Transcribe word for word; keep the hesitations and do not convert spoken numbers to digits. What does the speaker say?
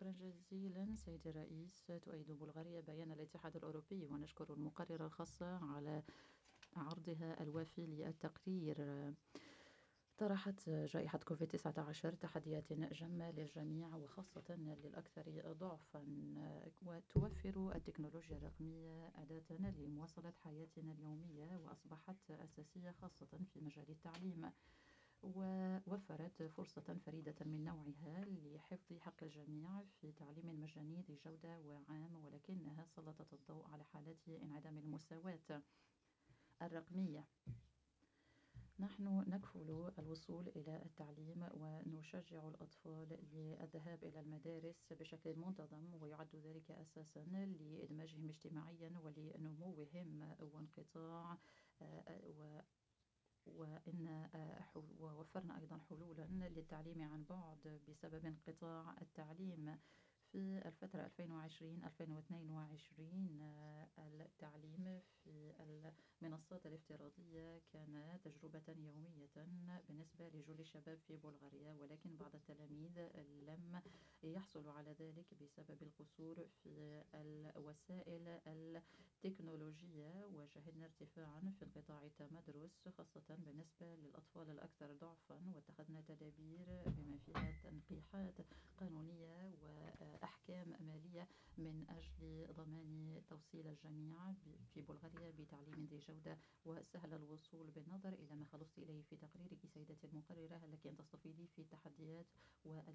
شكرا جزيلا سيدي الرئيس. تؤيد بلغاريا بيان الاتحاد الأوروبي، ونشكر المقررة الخاصة على عرضها الوافي للتقرير. طرحت جائحة كوفيد تسعة عشر تحديات جمة للجميع وخاصة للأكثر ضعفا، وتوفر التكنولوجيا الرقمية أداة لمواصلة حياتنا اليومية، وأصبحت أساسية خاصة في مجال التعليم، ووفرت فرصة فريدة من نوعها لحفظ حق الجميع في تعليم مجاني ذي جودة وعام، ولكنها سلطت الضوء على حالات انعدام المساواة الرقمية. نحن نكفل الوصول إلى التعليم ونشجع الأطفال للذهاب إلى المدارس بشكل منتظم، ويعد ذلك أساسا لإدماجهم اجتماعيا ولنموهم وانقطاع و وإن ووفرنا أيضا حلولا للتعليم عن بعد بسبب انقطاع التعليم في الفترة ألفين وعشرين ألفين واثنين وعشرين. التعليم في المنصات الافتراضية كان تجربة يومية بالنسبة لجل الشباب في بلغاريا، ولكن بعض التلاميذ لم يحصلوا على ذلك بسبب القصور في الوسائل التكنولوجية، وشهدنا ارتفاعا في انقطاع التمدرس خاصة بالنسبة للأطفال الأكثر ضعفا، واتخذنا تدابير بما فيها تنقيحات قانونية وأحكام مالية من أجل ضمان توصيل الجميع في بلغاريا بتعليم ذي جودة وسهل الوصول. بالنظر إلى ما خلصت إليه في تقريرك سيدتي المقررة، هل لك أن تستفيضي في التحديات و